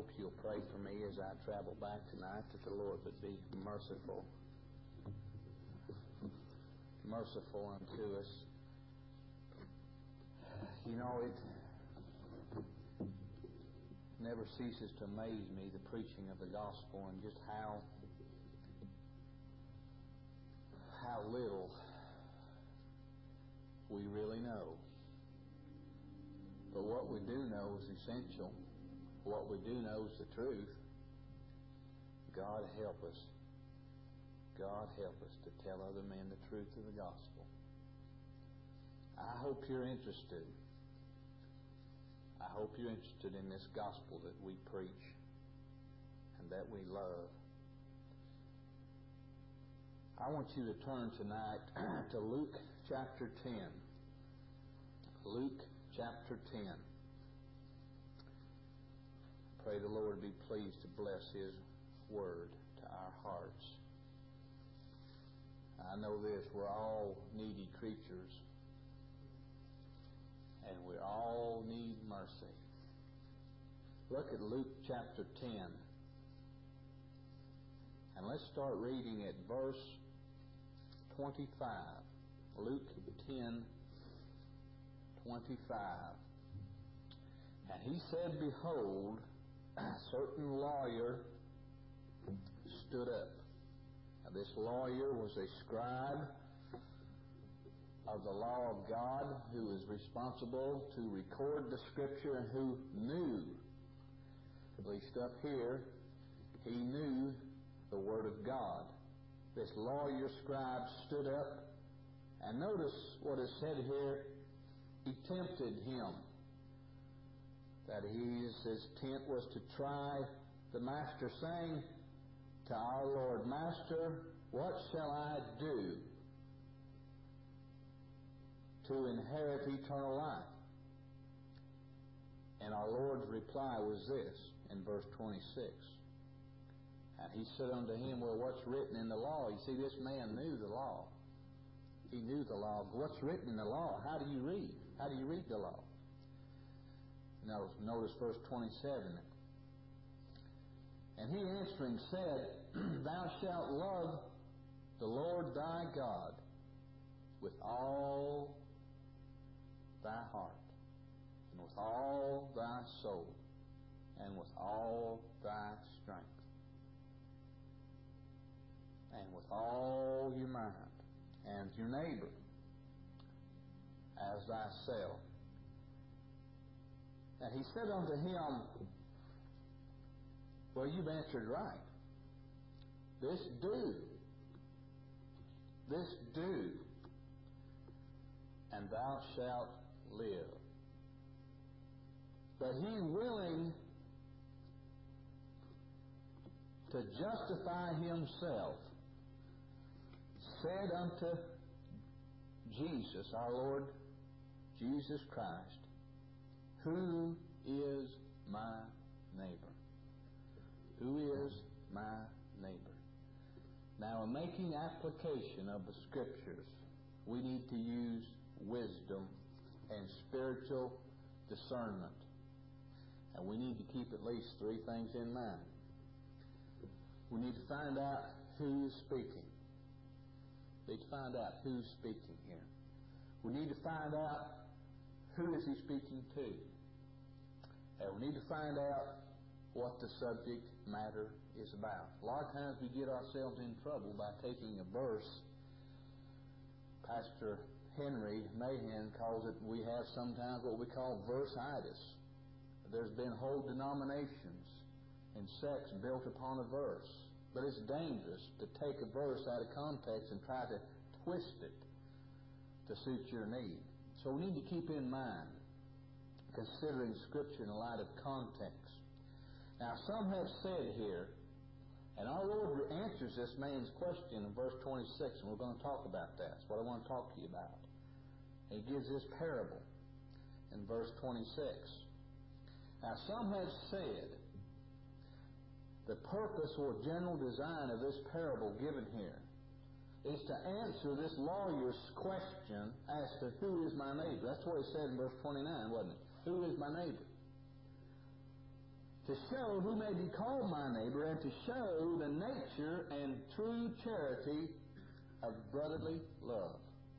hope you'll pray for me as I travel back tonight, that the Lord would be merciful unto us. You know, it never ceases to amaze me, the preaching of the gospel, and just how little we really know. But what we do know is essential. What we do know is the truth. God help us. God help us to tell other men the truth of the gospel. I hope you're interested. I hope you're interested in this gospel that we preach and that we love. I want you to turn tonight to Luke chapter 10. Luke chapter 10. Pray the Lord be pleased to bless His Word to our hearts. I know this, we're all needy creatures, and we all need mercy. Look at Luke chapter 10. And let's start reading at verse 25. Luke 10:25. And he said, Behold, a certain lawyer stood up. Now, this lawyer was a scribe of the law of God, who was responsible to record the Scripture, and who knew, at least up here, he knew the Word of God. This lawyer scribe stood up, and notice what is said here. He tempted him. That his intent was to try the master, saying to our Lord, Master, what shall I do to inherit eternal life? And our Lord's reply was this, in verse 26. And he said unto him, Well, what's written in the law? You see, this man knew the law. He knew the law. What's written in the law? How do you read? How do you read the law? Notice verse 27. And he answering said, Thou shalt love the Lord thy God with all thy heart, and with all thy soul, and with all thy strength, and with all your mind, and your neighbor as thyself. And he said unto him, Well, you've answered right. This do, and thou shalt live. But he, willing to justify himself, said unto Jesus, our Lord Jesus Christ, Who is my neighbor? Who is my neighbor? Now, in making application of the Scriptures, we need to use wisdom and spiritual discernment. And we need to keep at least three things in mind. We need to find out who is speaking. We need to find out who's speaking here. We need to find out who is he speaking to. And we need to find out what the subject matter is about. A lot of times we get ourselves in trouble by taking a verse. Pastor Henry Mahan calls it, we have sometimes what we call verse-itis. There's been whole denominations and sects built upon a verse. But it's dangerous to take a verse out of context and try to twist it to suit your need. So we need to keep in mind, considering Scripture in the light of context. Now, some have said here, and our Lord answers this man's question in verse 26, and we're going to talk about that. That's what I want to talk to you about. He gives this parable in verse 26. Now, some have said the purpose or general design of this parable given here is to answer this lawyer's question as to who is my neighbor. That's what he said in verse 29, wasn't it? Who is my neighbor? To to show who may be called my neighbor, and to show the nature and true charity of brotherly love.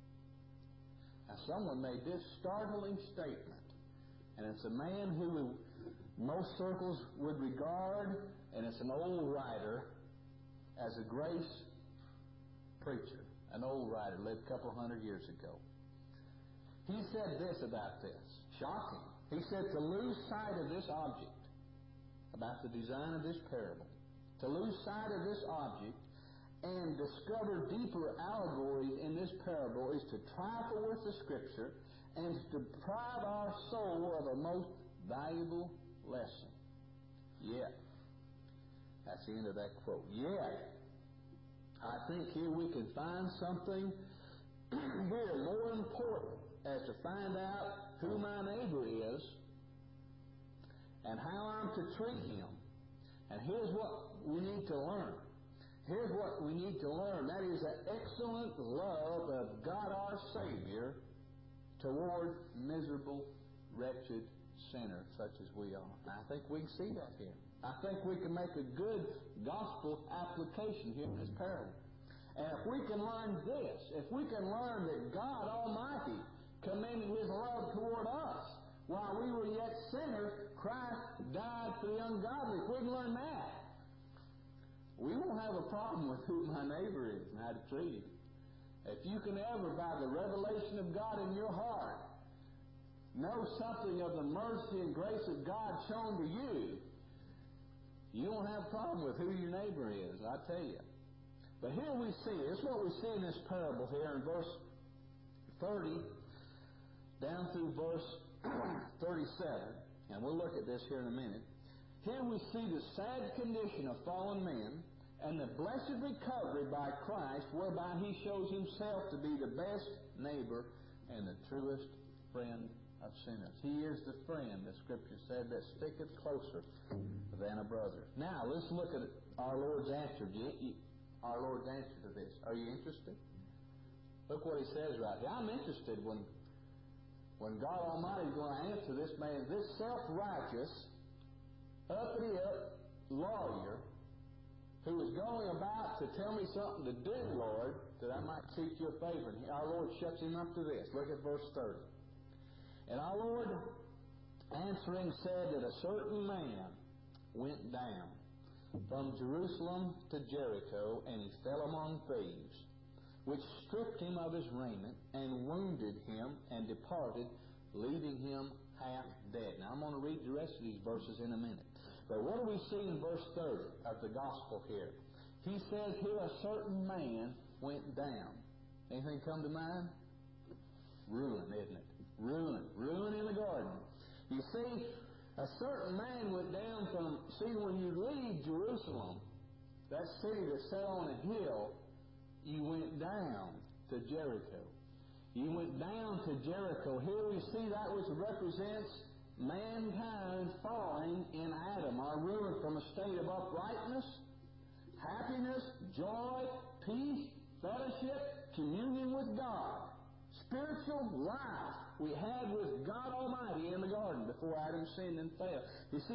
Now, someone made this startling statement, and it's a man who most circles would regard, and it's an old writer, as a grace preacher. An old writer, lived a couple hundred years ago. He said this about this. Shocking. He said, to lose sight of this object, about the design of this parable, to lose sight of this object and discover deeper allegories in this parable is to trifle with the Scripture and to deprive our soul of a most valuable lesson. Yet, that's the end of that quote. Yet, I think here we can find something here more important as to find out who my neighbor is and how I'm to treat him. And here's what we need to learn. Here's what we need to learn. That is the excellent love of God our Savior toward miserable, wretched sinners such as we are. And I think we can see that here. I think we can make a good gospel application here in this parable. And if we can learn this, if we can learn that God Almighty commended His love toward us while we were yet sinners, Christ died for the ungodly. If we can learn that, we won't have a problem with who my neighbor is and how to treat him. If you can ever, by the revelation of God in your heart, know something of the mercy and grace of God shown to you, you won't have a problem with who your neighbor is, I tell you. But here we see, this is what we see in this parable here in verse 30 down through verse 37, and we'll look at this here in a minute. Here we see the sad condition of fallen men and the blessed recovery by Christ, whereby He shows Himself to be the best neighbor and the truest friend of sinners. He is the friend, the Scripture said, that sticketh closer than a brother. Now, let's look at our Lord's answer. Our Lord's answer to this. Are you interested? Look what He says right here. I'm interested when God Almighty is going to answer this man, this self-righteous, uppity-up lawyer who is going about to tell me something to do, Lord, that I might seek your favor. And our Lord shuts him up to this. Look at verse 30. And our Lord answering said that a certain man went down from Jerusalem to Jericho, and he fell among thieves, which stripped him of his raiment, and wounded him, and departed, leaving him half dead. Now, I'm going to read the rest of these verses in a minute. But what do we see in verse 30 of the Gospel here? He says here a certain man went down. Anything come to mind? Ruin, isn't it? Ruin. Ruin in the garden. You see, a certain man went down from, when you leave Jerusalem, that city that's set on a hill, you went down to Jericho. You went down to Jericho. Here we see that which represents mankind falling in Adam, our ruin from a state of uprightness, happiness, joy, peace, fellowship, communion with God, spiritual life we had with God Almighty in the garden before Adam sinned and fell. You see,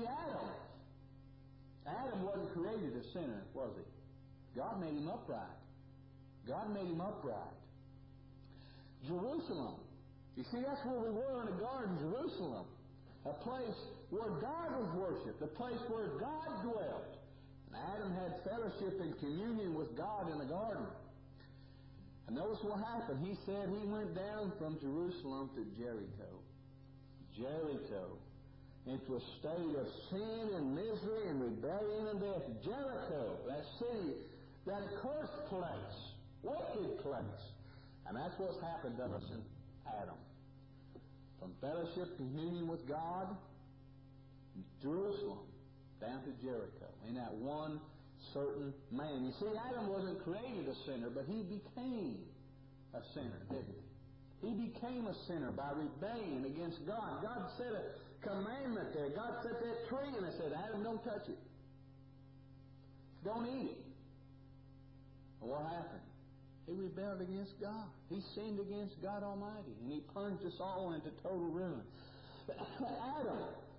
Adam wasn't created a sinner, was he? God made him upright. God made him upright. Jerusalem. You see, that's where we were in the garden, Jerusalem. A place where God was worshipped. A place where God dwelt. And Adam had fellowship and communion with God in the garden. And notice what happened. He said he went down from Jerusalem to Jericho. Jericho. Into a state of sin and misery and rebellion and death. Jericho, that city, that accursed place, wicked place. And that's what's happened to us in Adam. From fellowship, communion with God, Jerusalem, down to Jericho. In that one certain man. You see, Adam wasn't created a sinner, but he became a sinner, didn't he? He became a sinner by rebellion against God. God set a commandment there. God set that tree and said, Adam, don't touch it. Don't eat it. And what happened? He rebelled against God. He sinned against God Almighty. And he plunged us all into total ruin.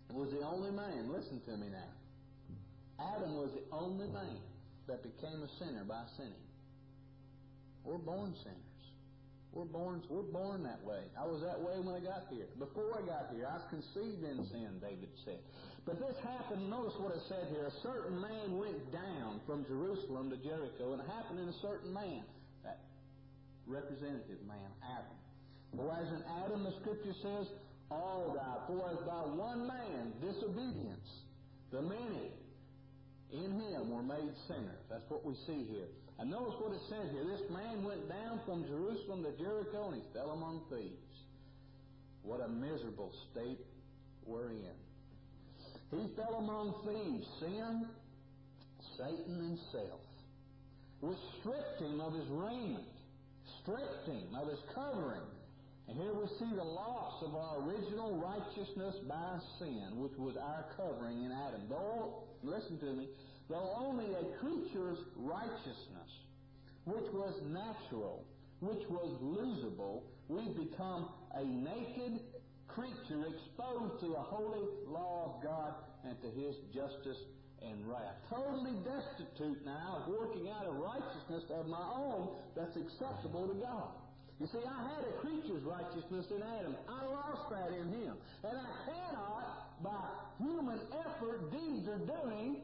was the only man. Listen to me now. Adam was the only man that became a sinner by sinning. We're born sinners. We're born that way. I was that way when I got here. Before I got here, I was conceived in sin, David said. But this happened, notice what it said here. A certain man went down from Jerusalem to Jericho, and it happened in a certain man. That representative man, Adam. For as in Adam, the Scripture says, all died. For as by one man, disobedience, the many in him were made sinners. That's what we see here. And notice what it says here. This man went down from Jerusalem to Jericho, and he fell among thieves. What a miserable state we're in. He fell among thieves. Sin, Satan, and self, which stripped him of his raiment, stripped him of his covering. And here we see the loss of our original righteousness by sin, which was our covering in Adam. Though, listen to me, though only a creature's righteousness, which was natural, which was losable, we become a naked creature exposed to the holy law of God and to His justice and wrath. Totally destitute now of working out a righteousness of my own that's acceptable to God. You see, I had a creature's righteousness in Adam. I lost that in him. And I cannot, by human effort, deeds, or doing,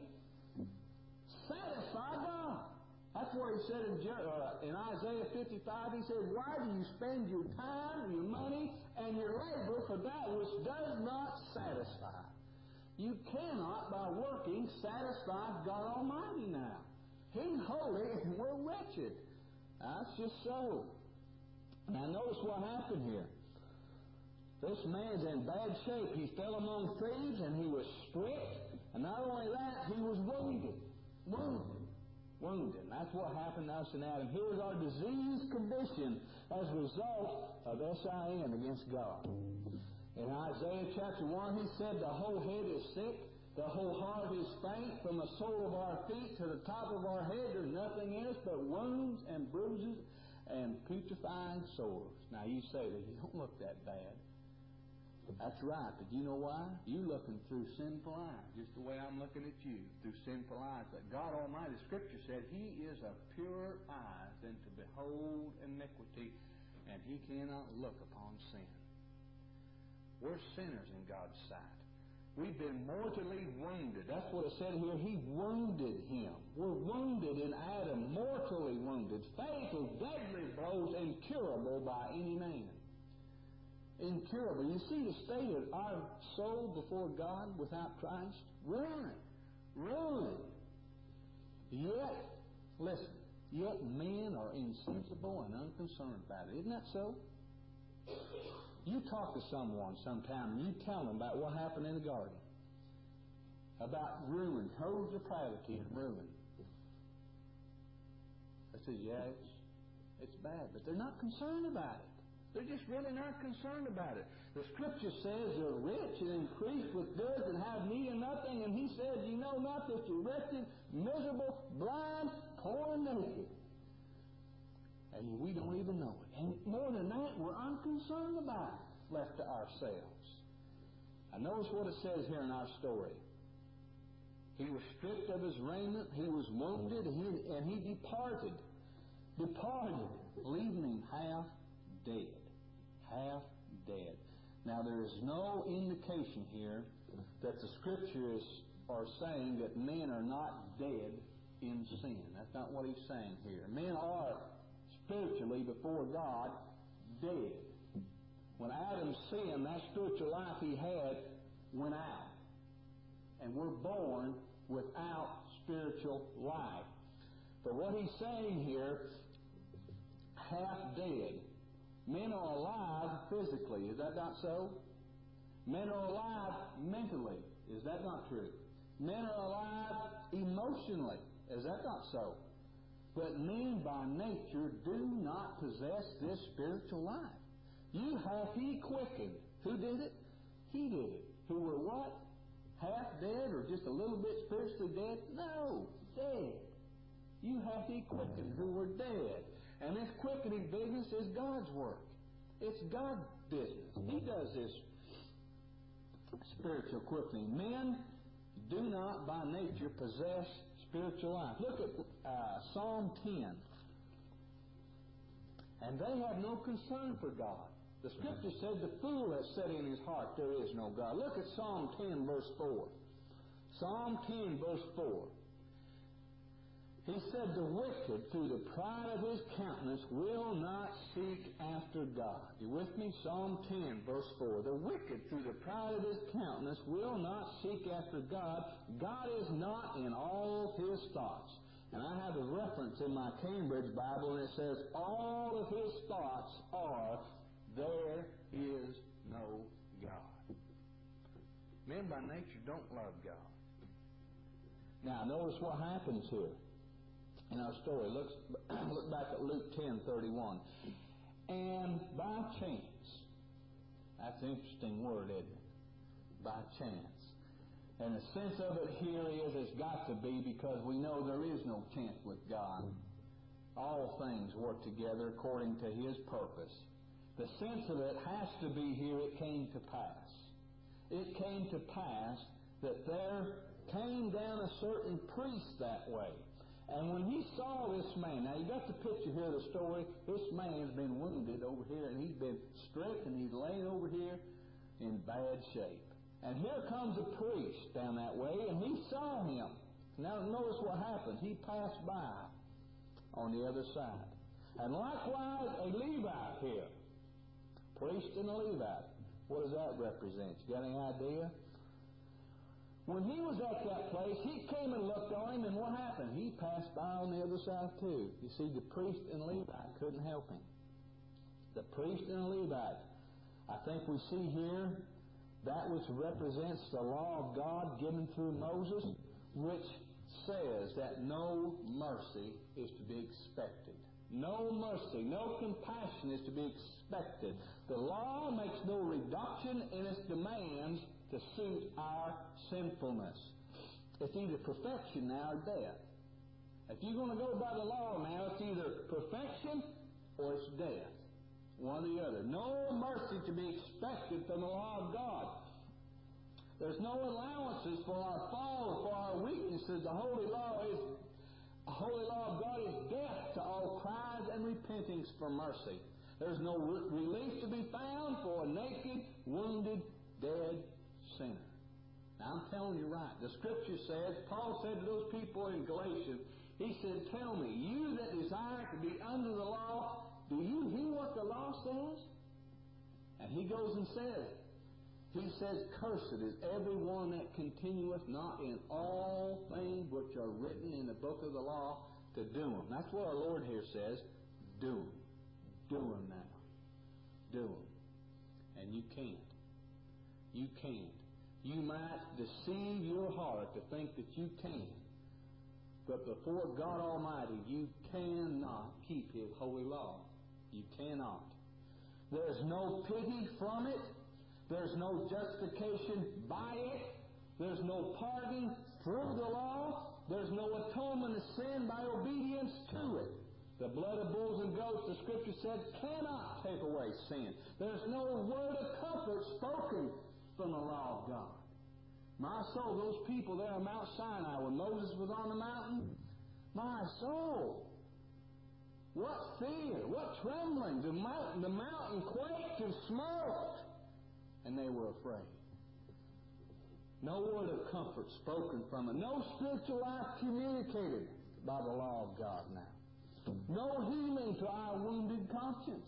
satisfy God. That's what he said in Isaiah 55. He said, why do you spend your time, your money, and your labor for that which does not satisfy? You cannot, by working, satisfy God Almighty now. He's holy and we're wretched. That's just so. Now notice what happened here. This man's in bad shape. He fell among thieves and he was stripped. And not only that, he was wounded. Wounded. And that's what happened to us in Adam. Here's our diseased condition as a result of sin against God. In Isaiah chapter 1, he said the whole head is sick, the whole heart is faint, from the sole of our feet to the top of our head there's nothing in us but wounds and bruises and putrefying sores. Now you say that you don't look that bad. That's right, but you know why? You're looking through sinful eyes, just the way I'm looking at you, through sinful eyes. But God Almighty, Scripture said, He is of purer eyes than to behold iniquity, and He cannot look upon sin. We're sinners in God's sight. We've been mortally wounded. That's what it said here. He wounded him. We're wounded in Adam, mortally wounded. Fatal, deadly blows, incurable by any man. Incurable. You see the state of our soul before God without Christ? Ruined. Yet, listen, yet men are insensible and unconcerned about it. Isn't that so? You talk to someone sometime and you tell them about what happened in the garden. About ruin, total depravity and ruin. They say, yeah, it's bad. But they're not concerned about it. They're just really not concerned about it. The Scripture says they're rich and increased with goods and have need of nothing. And He says, you know not that you're wretched, miserable, blind, poor, and naked. And we don't even know it. And more than that, we're unconcerned about it, left to ourselves. Now notice what it says here in our story. He was stripped of his raiment, he was wounded, and he departed, leaving him half dead. Half dead. Now there is no indication here that the Scriptures are saying that men are not dead in sin. That's not what he's saying here. Men are spiritually before God dead. When Adam sinned, that spiritual life he had went out. And we're born without spiritual life. But what he's saying here, half dead. Men are alive physically. Is that not so? Men are alive mentally. Is that not true? Men are alive emotionally. Is that not so? But men by nature do not possess this spiritual life. You hath He quickened. Who did it? He did it. Who were what? Half dead or just a little bit spiritually dead? No, dead. You hath He quickened who were dead. And this quickening business is God's work. It's God's business. He does this spiritual quickening. Men do not by nature possess spiritual life. Look at Psalm 10. And they have no concern for God. The Scripture said, the fool has said in his heart, there is no God. Look at Psalm 10, verse 4. Psalm 10, verse 4. He said, the wicked, through the pride of his countenance, will not seek after God. You with me? Psalm 10, verse 4. The wicked, through the pride of his countenance, will not seek after God. God is not in all his thoughts. And I have a reference in my Cambridge Bible, and it says, all of his thoughts are, there is no God. Men by nature don't love God. Now, notice what happens here in our story. Look back at Luke 10:31. And by chance, that's an interesting word, isn't it? By chance. And the sense of it here is it's got to be because we know there is no chance with God. All things work together according to His purpose. The sense of it has to be here, it came to pass. It came to pass that there came down a certain priest that way. And when he saw this man, now you got the picture here of the story, this man's been wounded over here, and he's been stricken, he's laying over here in bad shape. And here comes a priest down that way, and he saw him. Now notice what happened. He passed by on the other side. And likewise, a Levite here. Priest and a Levite. What does that represent? You got any idea? When he was at that place, he came and looked on him, and what happened? He passed by on the other side too. You see, the priest and Levite couldn't help him. The priest and Levite. I think we see here that which represents the law of God given through Moses, which says that no mercy is to be expected. No mercy, no compassion is to be expected. The law makes no reduction in its demands to suit our sinfulness. It's either perfection now or death. If you're going to go by the law now, it's either perfection or it's death. One or the other. No mercy to be expected from the law of God. There's no allowances for our fall, for our weaknesses. The holy law of God is death to all cries and repentings for mercy. There's no relief to be found for a naked, wounded, dead sinner. Now I'm telling you right. The Scripture says, Paul said to those people in Galatians, he said, tell me, you that desire to be under the law, do you hear what the law says? And he goes and says, he says, cursed is every one that continueth not in all things which are written in the book of the law to do them. That's what our Lord here says. Do them. Do them now. Do them. And you can't. You can't. You might deceive your heart to think that you can. But before God Almighty, you cannot keep His holy law. You cannot. There's no pity from it. There's no justification by it. There's no pardon through the law. There's no atonement of sin by obedience to it. The blood of bulls and goats, the Scripture said, cannot take away sin. There's no word of comfort spoken from the law of God. My soul, those people there on Mount Sinai when Moses was on the mountain, my soul, what fear, what trembling. The mountain quaked and smoked, and they were afraid. No word of comfort spoken from it. No spiritual life communicated by the law of God now. No healing to our wounded conscience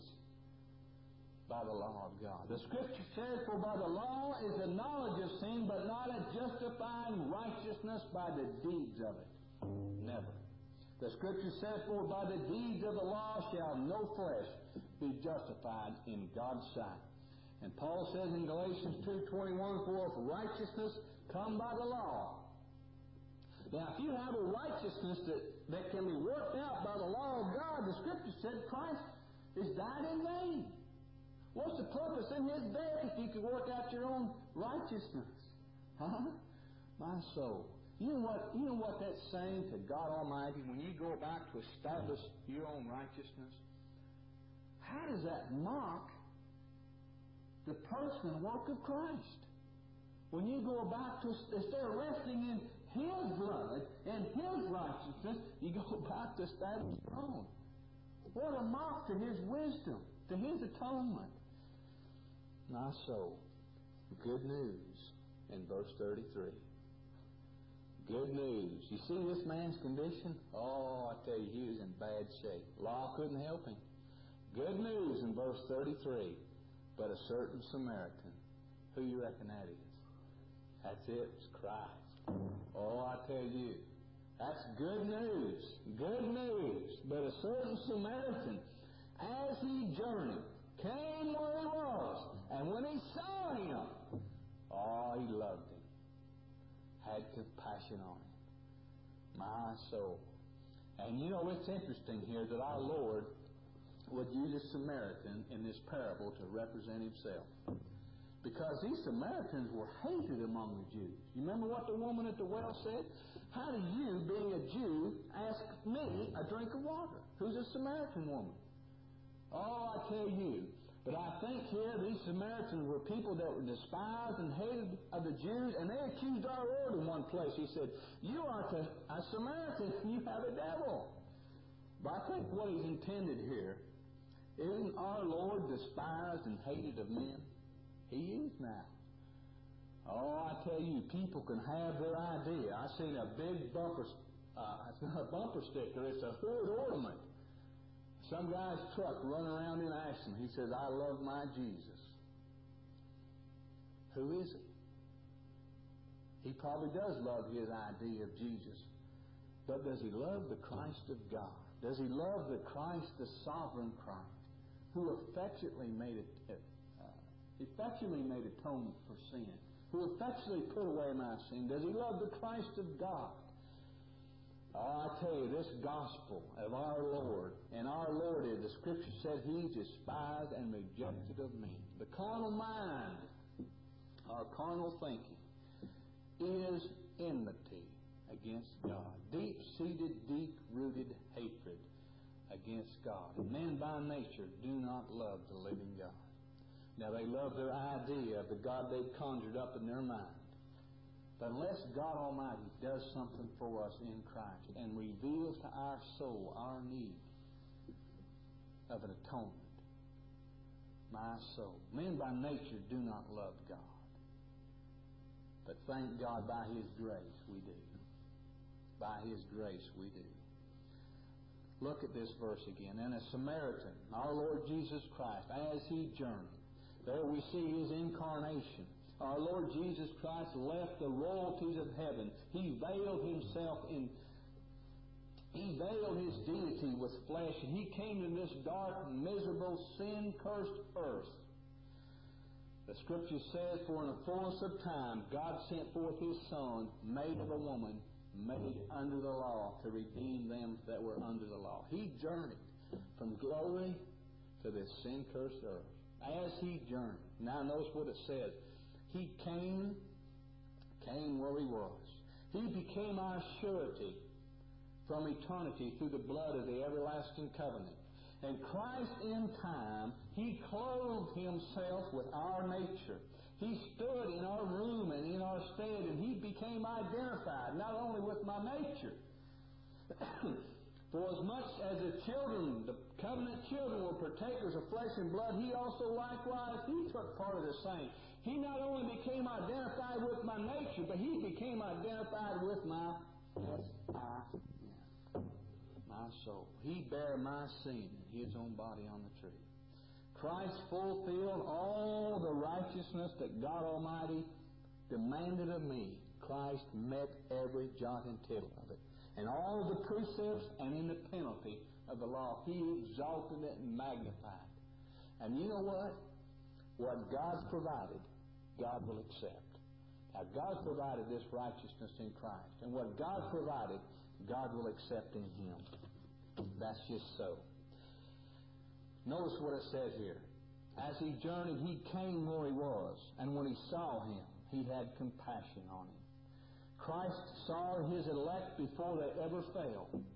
by the law of God. The Scripture says, for by the law is the knowledge of sin, but not a justifying righteousness by the deeds of it. Never. The Scripture says, for by the deeds of the law shall no flesh be justified in God's sight. And Paul says in Galatians 2:21, for if righteousness come by the law. Now, if you have a righteousness that can be worked out by the law of God, the Scripture said Christ is died in vain. What's the purpose in His death if you could work out your own righteousness? Huh? My soul. You know what that's saying to God Almighty when you go about to establish your own righteousness? How does that mock the person and work of Christ? When you go about to, instead of resting in His blood and His righteousness, you go about to establish your own. What a mock to His wisdom, to His atonement. My soul, good news in verse 33. Good news. You see this man's condition? Oh, I tell you, he was in bad shape. Law couldn't help him. Good news in verse 33. But a certain Samaritan. Who you reckon that is? That's it. It's Christ. Oh, I tell you, that's good news. Good news. But a certain Samaritan, as he journeyed, came where he was. And when he saw him, oh, he loved him. Had compassion on him. My soul. And you know, it's interesting here that our Lord would use a Samaritan in this parable to represent Himself. Because these Samaritans were hated among the Jews. You remember what the woman at the well said? How do you, being a Jew, ask me a drink of water? Who's a Samaritan woman? Oh, I tell you. But I think here these Samaritans were people that were despised and hated of the Jews, and they accused our Lord in one place. He said, you are a Samaritan, and you have a devil. But I think what He's intended here, isn't our Lord despised and hated of men? He is now. Oh, I tell you, people can have their idea. I seen a big bumper, it's not a bumper sticker, it's a hood ornament. Some guy's truck running around in Ashland. He says, I love my Jesus. Who is he? He probably does love his idea of Jesus. But does he love the Christ of God? Does he love the Christ, the sovereign Christ, who effectually made atonement for sin, who effectually put away my sin? Does he love the Christ of God? Oh, I tell you, this gospel of our Lord, and our Lord is, the Scripture said, He's despised and rejected of men. The carnal mind, our carnal thinking, is enmity against God. Deep-seated, deep-rooted hatred against God. And men by nature do not love the living God. Now, they love their idea of the God they've conjured up in their mind. But unless God Almighty does something for us in Christ and reveals to our soul our need of an atonement, my soul, men by nature do not love God. But thank God, by His grace we do. By His grace we do. Look at this verse again. And a Samaritan, our Lord Jesus Christ, as He journeyed, there we see His incarnation. Our Lord Jesus Christ left the royalties of heaven. He veiled His deity with flesh, and He came to this dark, miserable, sin-cursed earth. The Scripture says, for in the fullness of time, God sent forth His Son, made of a woman, made under the law, to redeem them that were under the law. He journeyed from glory to this sin-cursed earth. As He journeyed. Now notice what it says. He came where He was. He became our surety from eternity through the blood of the everlasting covenant. And Christ in time, He clothed Himself with our nature. He stood in our room and in our stead, and He became identified not only with my nature, for as much as the covenant children were partakers of flesh and blood, He also likewise, He took part of the same. He not only became identified with my nature, but He became identified with my soul. He bare my sin in His own body on the tree. Christ fulfilled all the righteousness that God Almighty demanded of me. Christ met every jot and tittle of it. And all of the precepts and in the penalty of the law, He exalted it and magnified it. And you know what? What God provided, God will accept. Now, God provided this righteousness in Christ. And what God provided, God will accept in Him. That's just so. Notice what it says here. As He journeyed, He came where He was. And when He saw him, He had compassion on him. Christ saw His elect before they ever fell.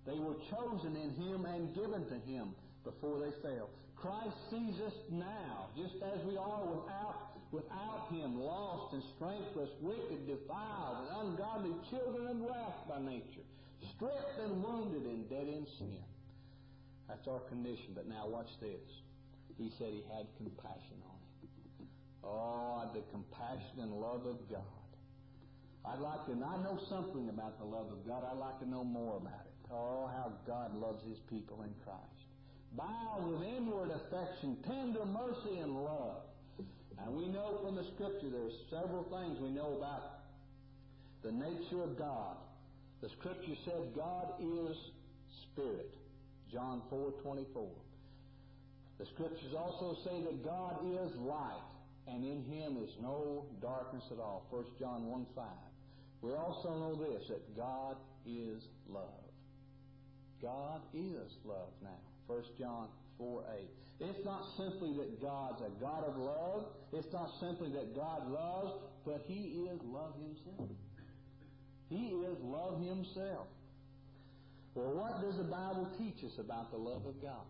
They were chosen in Him and given to Him before they fell. Christ sees us now, just as we are without Him, lost and strengthless, wicked, defiled, and ungodly, children of wrath by nature, stripped and wounded and dead in sin. That's our condition. But now watch this. He said He had compassion on him. Oh, the compassion and love of God. I know something about the love of God. I'd like to know more about it. Oh, how God loves His people in Christ. Bow with inward affection, tender mercy and love. And we know from the Scripture there's several things we know about the nature of God. The Scripture said God is Spirit. John 4:24. The Scriptures also say that God is light, and in Him is no darkness at all. 1 John 1:5. We also know this, that God is love. God is love now. 1 John 4:8. It's not simply that God's a God of love. It's not simply that God loves, but He is love Himself. He is love Himself. Well, what does the Bible teach us about the love of God?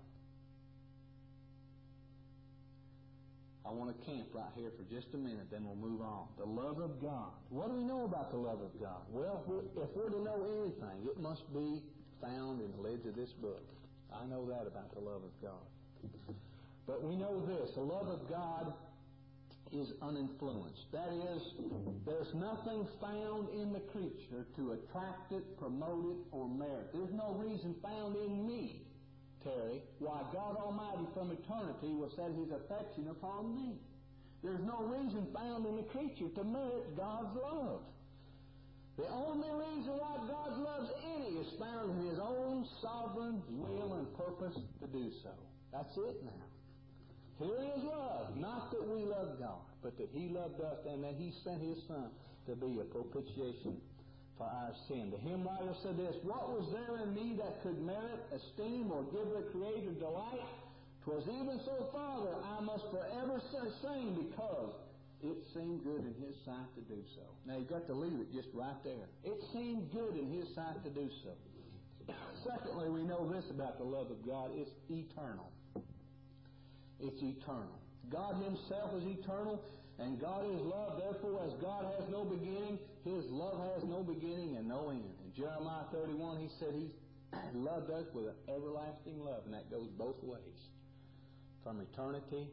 I want to camp right here for just a minute, then we'll move on. The love of God. What do we know about the love of God? Well, if we're to know anything, it must be found in the lids of this book. I know that about the love of God. But we know this, the love of God is uninfluenced. That is, there's nothing found in the creature to attract it, promote it, or merit. There's no reason found in me, Terry, why God Almighty from eternity will set His affection upon me. There's no reason found in the creature to merit God's love. The only reason why God loves any is found in His own sovereign will and purpose to do so. That's it now. Here is love. Not that we love God, but that He loved us and that He sent His Son to be a propitiation for our sin. The hymn writer said this, "What was there in me that could merit esteem or give the Creator delight? 'Twas even so, Father, I must forever sing, because it seemed good in His sight to do so." Now you've got to leave it just right there. It seemed good in His sight to do so. Secondly, we know this about the love of God. It's eternal. It's eternal. God Himself is eternal, and God is love. Therefore, as God has no beginning, His love has no beginning and no end. In Jeremiah 31, He said He loved us with an everlasting love, and that goes both ways. From eternity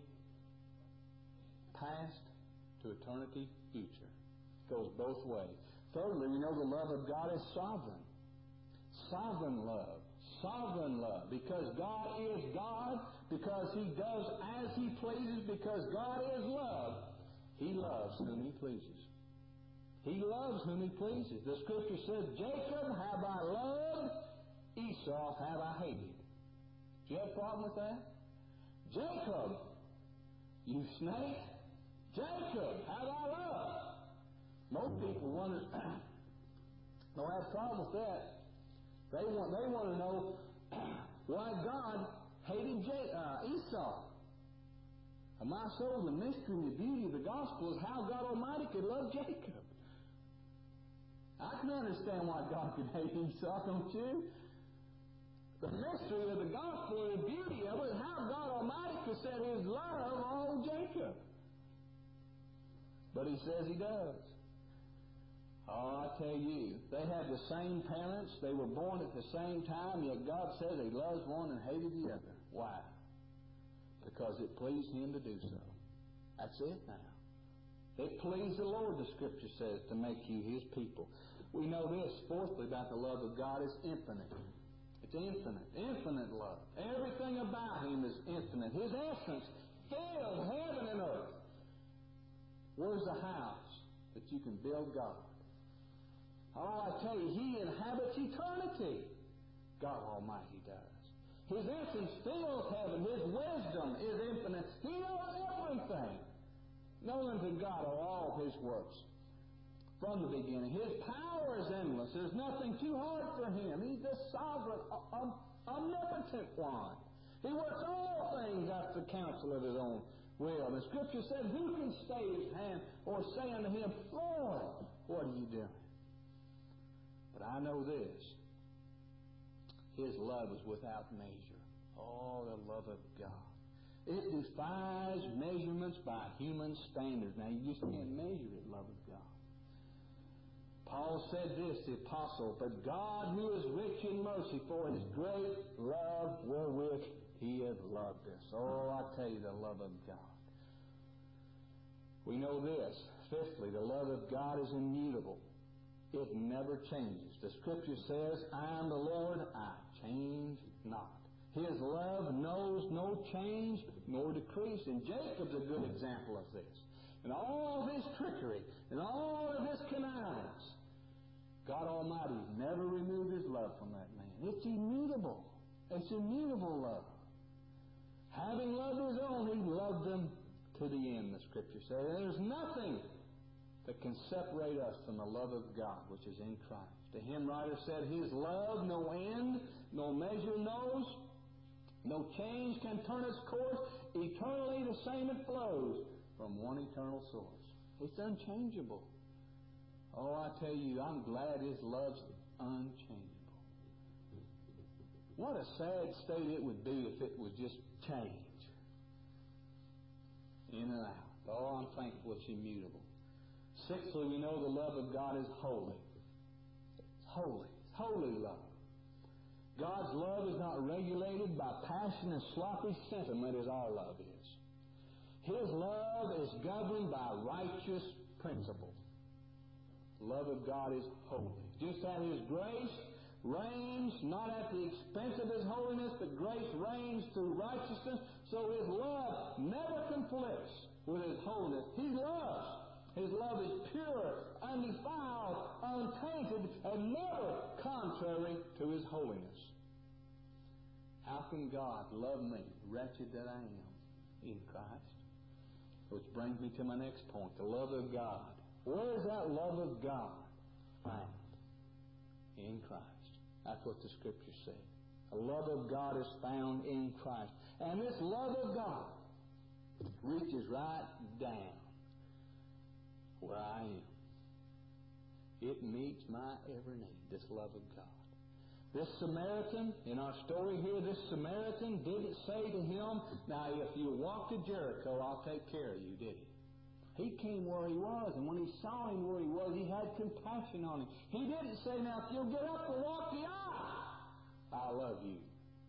past to eternity future. It goes both ways. Thirdly, we know the love of God is sovereign. Sovereign love. Sovereign love. Because God is God, because He does as He pleases, because God is love, He loves whom He pleases. He loves whom He pleases. The Scripture says, "Jacob have I loved, Esau have I hated." Do you have a problem with that? Jacob, you snake, Jacob have I loved. Most people wonder, don't have a problem with that. They want to know why God hated Esau. And my soul, the mystery and the beauty of the gospel is how God Almighty could love Jacob. I can understand why God could hate Esau, don't you? The mystery of the gospel and the beauty of it is how God Almighty could set His love on Jacob. But He says He does. Oh, I tell you, they had the same parents. They were born at the same time, yet God says He loves one and hated the other. Why? Because it pleased Him to do so. That's it now. It pleased the Lord, the Scripture says, to make you His people. We know this, fourthly, about the love of God is infinite. It's infinite. Infinite love. Everything about Him is infinite. His essence filled heaven and earth. Where's the house that you can build God? Oh, I tell you, He inhabits eternity. God Almighty does. His essence fills heaven. His wisdom is infinite. He knows everything. Known to God are all His works from the beginning. His power is endless. There's nothing too hard for Him. He's the sovereign, omnipotent one. He works all things after the counsel of His own will. The Scripture said, "Who can stay His hand or say unto Him, Lord, what are you doing?" But I know this. His love is without measure. Oh, the love of God. It defies measurements by human standards. Now, you just can't measure the love of God. Paul said this, the apostle, "But God, who is rich in mercy, for His great love wherewith He hath loved us." Oh, I tell you, the love of God. We know this. Fifthly, the love of God is immutable. It never changes. The Scripture says, "I am the Lord, I change not." His love knows no change nor decrease. And Jacob's a good example of this. And all of his trickery and all of his connivance, God Almighty never removed His love from that man. It's immutable. It's immutable love. Having loved His own, He loved them to the end, the Scripture says. There's nothing that can separate us from the love of God, which is in Christ. The hymn writer said, "His love no end, no measure knows. No change can turn its course. Eternally the same it flows from one eternal source." It's unchangeable. Oh, I tell you, I'm glad His love's unchangeable. What a sad state it would be if it would just change in and out. Oh, I'm thankful it's immutable. Sixthly, we know the love of God is holy. It's holy. It's holy love. God's love is not regulated by passion and sloppy sentiment as our love is. His love is governed by righteous principles. The love of God is holy. Just as His grace reigns not at the expense of His holiness, but grace reigns through righteousness, so His love never conflicts with His holiness. He loves. His love is pure, undefiled, untainted, and never contrary to His holiness. How can God love me, wretched that I am, in Christ? Which brings me to my next point, the love of God. Where is that love of God found? In Christ. That's what the Scripture said. The love of God is found in Christ. And this love of God reaches right down where I am. It meets my every need, this love of God. This Samaritan, in our story here, this Samaritan didn't say to him, "Now, if you walk to Jericho, I'll take care of you," did he? He came where he was, and when he saw him where he was, he had compassion on him. He didn't say, "Now, if you'll get up and walk the aisle, I'll love you.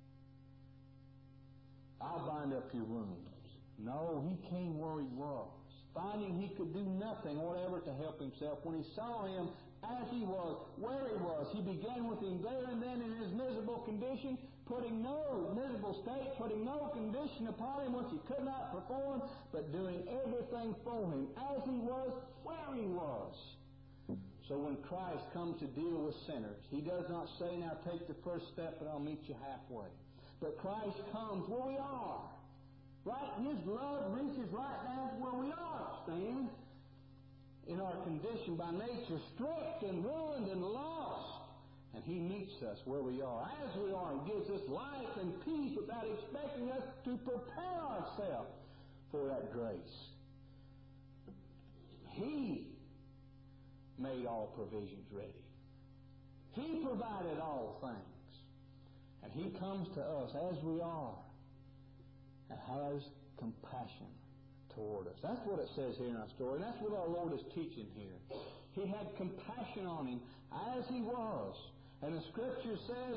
I'll bind up your wounds." No, he came where he was, finding he could do nothing whatever to help himself. When he saw him as he was, where he was, he began with him there and then in his miserable condition, putting no condition upon him which he could not perform, but doing everything for him as he was, where he was. So when Christ comes to deal with sinners, He does not say, "Now take the first step and I'll meet you halfway." But Christ comes where we are. Right? His love reaches right down to where we are, stand. In our condition by nature, stripped and ruined and lost. And He meets us where we are, as we are, and gives us life and peace without expecting us to prepare ourselves for that grace. He made all provisions ready. He provided all things. And He comes to us as we are and has compassion toward us. That's what it says here in our story. And that's what our Lord is teaching here. He had compassion on him as he was. And the Scripture says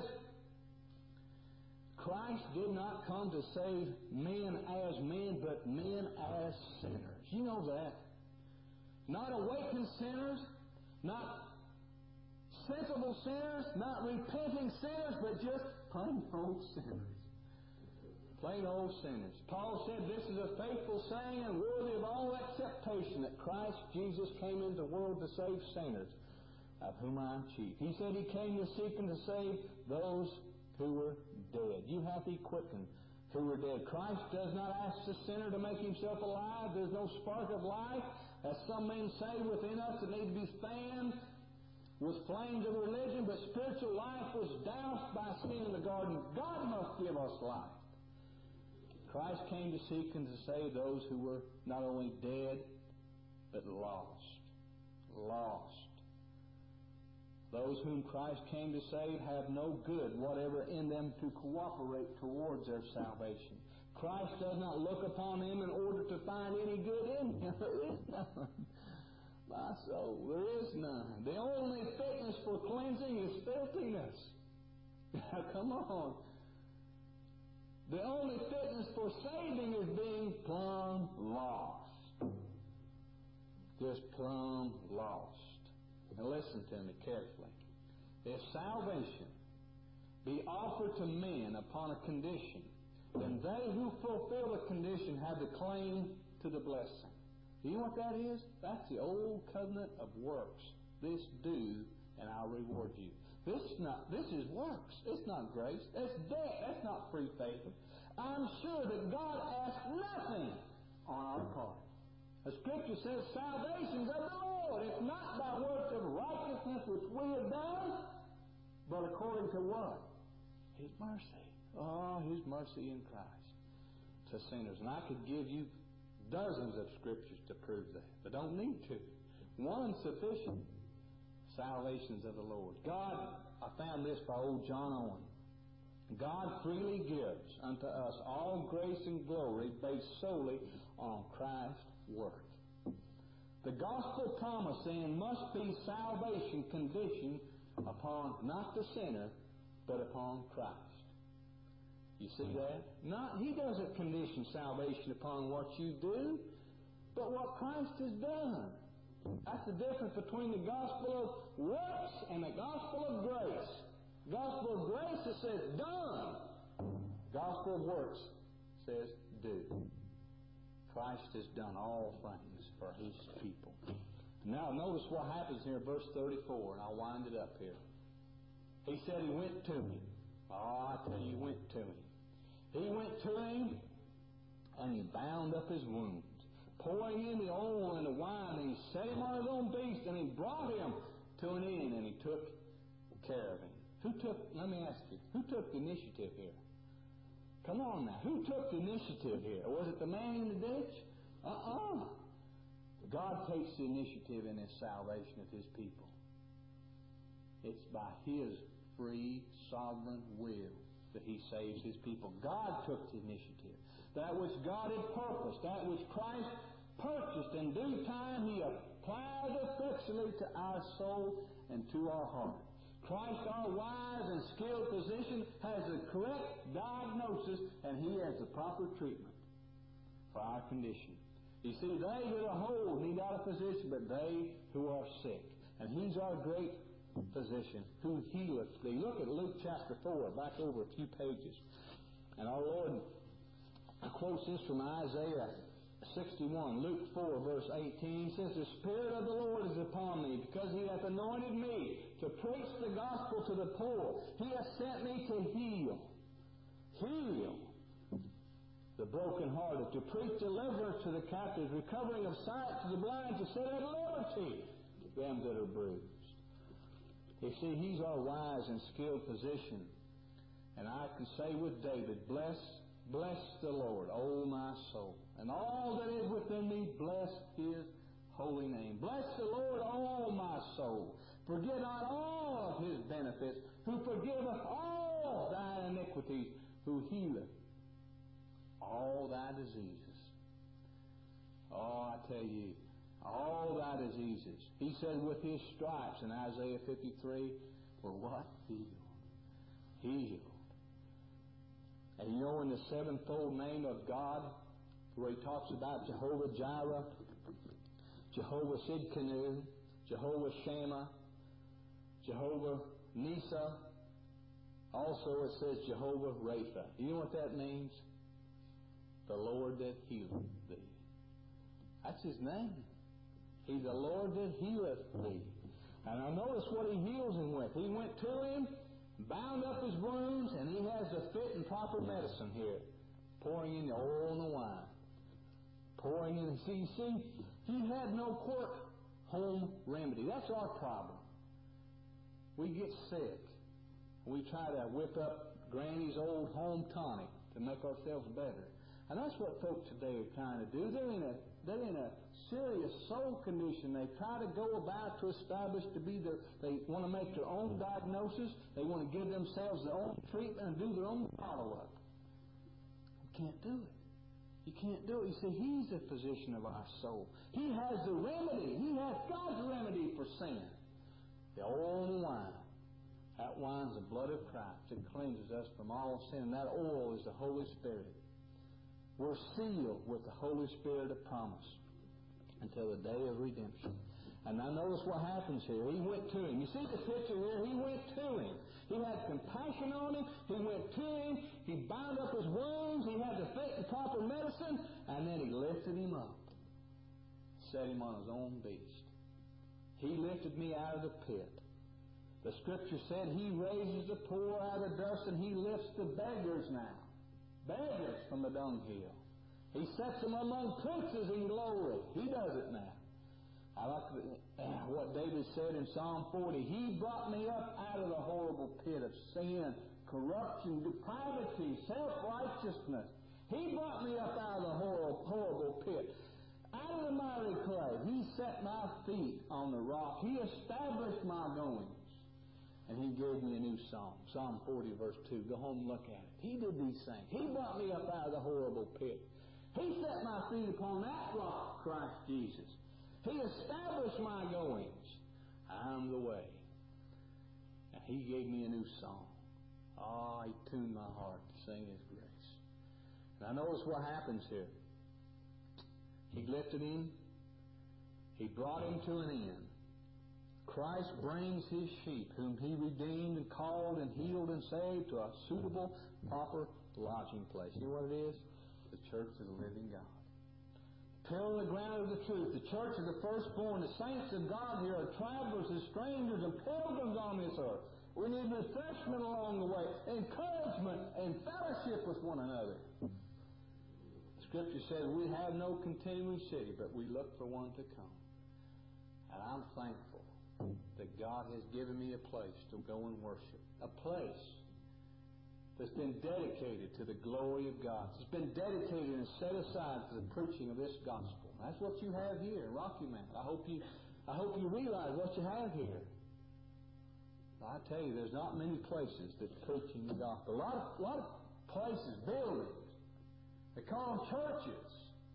Christ did not come to save men as men, but men as sinners. You know that. Not awakened sinners, not sensible sinners, not repenting sinners, but just plain old sinners. Plain old sinners. Paul said this is a faithful saying and worthy of all acceptation, that Christ Jesus came into the world to save sinners, of whom I am chief. He said He came to seek and to save those who were dead. You hath He quickened who were dead. Christ does not ask the sinner to make himself alive. There's no spark of life, as some men say, within us that need to be fanned with flames of religion, but spiritual life was doused by sin in the garden. God must give us life. Christ came to seek and to save those who were not only dead, but lost. Lost. Those whom Christ came to save have no good whatever in them to cooperate towards their salvation. Christ does not look upon them in order to find any good in them. There is none. My soul, there is none. The only fitness for cleansing is filthiness. Now, come on. The only fitness for saving is being plumb lost. Just plumb lost. Now listen to me carefully. If salvation be offered to men upon a condition, then they who fulfill the condition have the claim to the blessing. Do you know what that is? That's the old covenant of works. This do, and I'll reward you. This is works. It's not grace. That's debt. That's not free faith. I'm sure that God asks nothing on our part. The Scripture says salvation's of the Lord. It's not by works of righteousness which we have done, but according to what? His mercy. Oh, His mercy in Christ to sinners. And I could give you dozens of Scriptures to prove that, but don't need to. One's sufficient. Salvation's of the Lord. God, I found this by old John Owen. God freely gives unto us all grace and glory based solely on Christ's work. The gospel promise then must be salvation conditioned upon not the sinner, but upon Christ. You see that? He doesn't condition salvation upon what you do, but what Christ has done. That's the difference between the gospel of works and the gospel of grace. Gospel of grace, it says done. Gospel of works says do. Christ has done all things for His people. Now notice what happens here in verse 34, and I'll wind it up here. He said He went to him. Oh, I tell you, He went to him. He went to him, and He bound up his wounds, pouring in the oil and the wine, and He set him on his own beast, and He brought him to an inn, and He took care of him. Let me ask you, who took the initiative here? Come on now, who took the initiative here? Was it the man in the ditch? God takes the initiative in His salvation of His people. It's by His free, sovereign will that He saves His people. God took the initiative. That which God had purposed, that which Christ purchased in due time, He applied effectually to our soul and to our heart. Christ, our wise and skilled physician, has the correct diagnosis, and He has the proper treatment for our condition. You see, they that are whole need not a physician, but they who are sick. And He's our great physician who healeth thee. Look at Luke chapter 4, back over a few pages. And our Lord quotes this from Isaiah 61. Luke 4, verse 18 says, The Spirit of the Lord is upon me, because He hath anointed me to preach the gospel to the poor. He hath sent me to heal the brokenhearted, to preach deliverance to the captives, recovering of sight to the blind, to set at liberty them that are bruised. You see, He's our wise and skilled physician. And I can say with David, Bless the Lord, O my soul, and all that is within me, bless His holy name. Bless the Lord, O my soul. Forget not all of His benefits, who forgiveth all thy iniquities, who healeth all thy diseases. Oh, I tell you, all thy diseases. He said with His stripes in Isaiah 53, were what? Healed. And you know in the sevenfold name of God, where He talks about Jehovah Jireh, Jehovah Sidkenu, Jehovah Shammah, Jehovah Nisa, also it says Jehovah Rapha. You know what that means? The Lord that healeth thee. That's His name. He's the Lord that healeth thee. And now notice what He heals him with. He went to him, bound up his wounds, and He has the fit and proper medicine here. Pouring in the oil and the wine. Pouring in. See, He had no court home remedy. That's our problem. We get sick. We try to whip up Granny's old home tonic to make ourselves better. And that's what folks today are trying to do. They're in a serious soul condition. They try to go about to establish to be they want to make their own diagnosis. They want to give themselves their own treatment and do their own follow-up. You can't do it. You can't do it. You see, He's the physician of our soul. He has the remedy. He has God's remedy for sin. The oil and wine. That wine's the blood of Christ. It cleanses us from all sin. And that oil is the Holy Spirit. We're sealed with the Holy Spirit of promise until the day of redemption. And now notice what happens here. He went to him. You see the picture here? He went to him. He had compassion on him. He went to him. He bound up his wounds. He had the fit and proper medicine. And then he lifted him up. Set him on his own beast. He lifted me out of the pit. The Scripture said He raises the poor out of the dust and He lifts the beggars now. Beggars from the dunghill. He sets them among princes in glory. He does it now. I like what David said in Psalm 40. He brought me up out of the horrible pit of sin, corruption, depravity, self-righteousness. He brought me up out of the horrible pit. Out of the miry clay. He set my feet on the rock. He established my goings. And He gave me a new song. Psalm 40, verse 2. Go home and look at it. He did these things. He brought me up out of the horrible pit. He set my feet upon that rock, Christ Jesus. He established my goings. I'm the way. And He gave me a new song. Oh, He tuned my heart to sing His grace. Now notice what happens here. He lifted him. He brought him to an end. Christ brings His sheep, whom He redeemed and called and healed and saved, to a suitable, proper lodging place. You know what it is? The church of the living God. Pillar the ground of the truth. The church of the firstborn. The saints of God here are travelers and strangers and pilgrims on this earth. We need refreshment along the way, encouragement and fellowship with one another. The Scripture says we have no continuing city, but we look for one to come. And I'm thankful that God has given me a place to go and worship. A place that's been dedicated to the glory of God. It's been dedicated and set aside for the preaching of this gospel. That's what you have here in Rocky Mount. I hope you realize what you have here. I tell you, there's not many places that's preaching the gospel. A lot of places, buildings, they call them churches.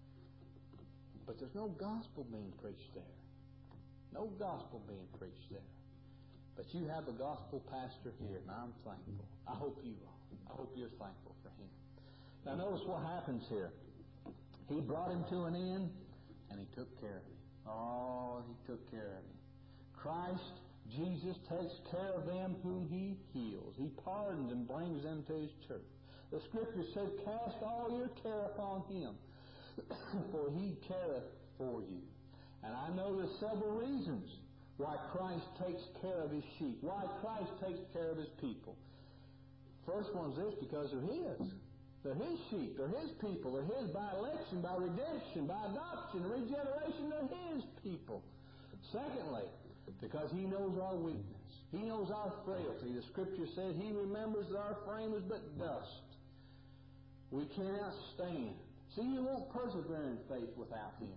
But there's no gospel being preached there. No gospel being preached there. But you have a gospel pastor here, and I'm thankful. I hope you are. I hope you're thankful for him. Now notice what happens here. He brought him to an end, and He took care of him. Oh, He took care of him. Christ, Jesus, takes care of them whom He heals. He pardons and brings them to His church. The Scripture says, cast all your care upon Him, for He careth for you. And I know there's several reasons why Christ takes care of His sheep, why Christ takes care of His people. First one is this, because they're His. They're His sheep. They're His people. They're His by election, by redemption, by adoption, regeneration. They're His people. Secondly, because He knows our weakness. He knows our frailty. The Scripture says He remembers that our frame is but dust. We cannot stand. See, you won't persevere in faith without Him.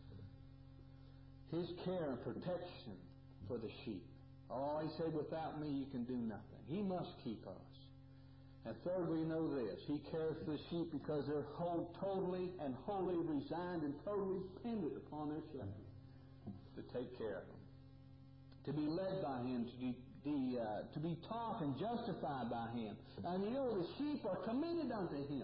His care and protection for the sheep. Oh, He said, without me you can do nothing. He must keep us. And thirdly, know this. He cares for the sheep because they're totally and wholly resigned and totally dependent upon their shepherd to take care of them. To be led by Him, to be taught and justified by Him. And you know, the sheep are committed unto Him.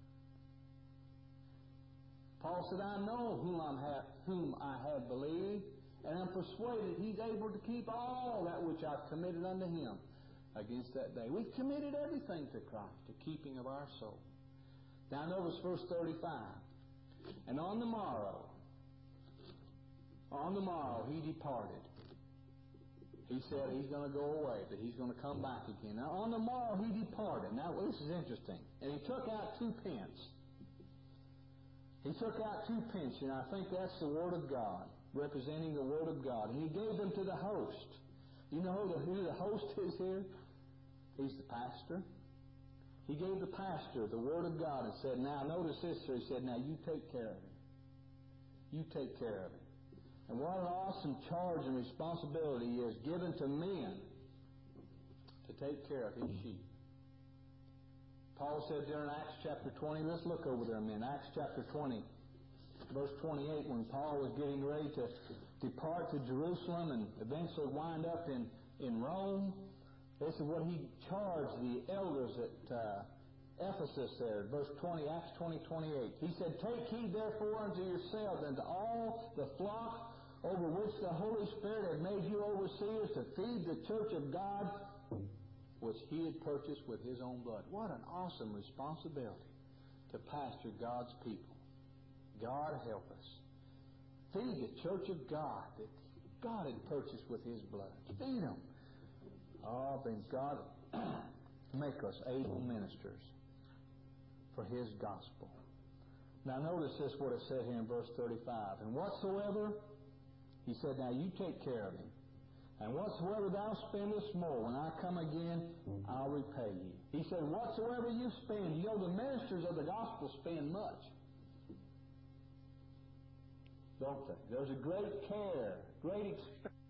Paul said, I know whom I have believed, and I'm persuaded He's able to keep all that which I've committed unto Him against that day. We've committed everything to Christ, the keeping of our soul. Now notice verse 35. And on the morrow, He departed. He said He's going to go away, but He's going to come back again. Now on the morrow He departed. Now this is interesting. And He took out 2 pence. He took out 2 pence, and I think that's the Word of God, representing the Word of God. And He gave them to the host. You know who the host is here? He's the pastor. He gave the pastor the Word of God and said, now notice this, sir. He said, now you take care of him. You take care of him. And what an awesome charge and responsibility is given to men to take care of his sheep. Paul said there in Acts chapter 20, let's look over there a minute. Acts chapter 20, verse 28, when Paul was getting ready to depart to Jerusalem and eventually wind up in Rome, this is what he charged the elders at Ephesus there, verse 20, Acts 20, 28. He said, take heed therefore unto yourselves and to all the flock over which the Holy Spirit had made you overseers to feed the church of God, which he had purchased with his own blood. What an awesome responsibility to pastor God's people. God help us. Feed the church of God that God had purchased with his blood. Feed them. Oh, then God make us able ministers for his gospel. Now notice this, what it said here in verse 35. And whatsoever, he said, now you take care of him. And whatsoever thou spendest more, when I come again, I'll repay you. He said, whatsoever you spend, you know the ministers of the gospel spend much. Don't they? There's a great care, great expense